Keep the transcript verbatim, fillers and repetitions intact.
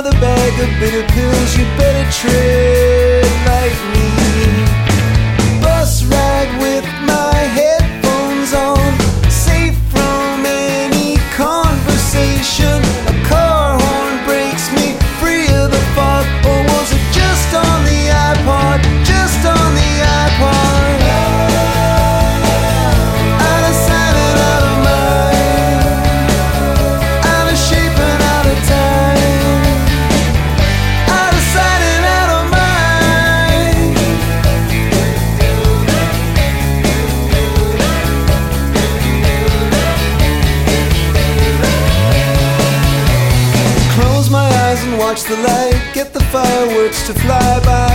another bag of bitter pills. You better tread lightly. Bus ride with my headphones on, safe from any conversation. A car horn breaks me free of the fog. Or was it just on the iPod? Just on the iPod. Out of sight and out of mind, out of shape and out of time, out of sight and out of mind. Close my eyes and watch the light, get the fireworks to fly by.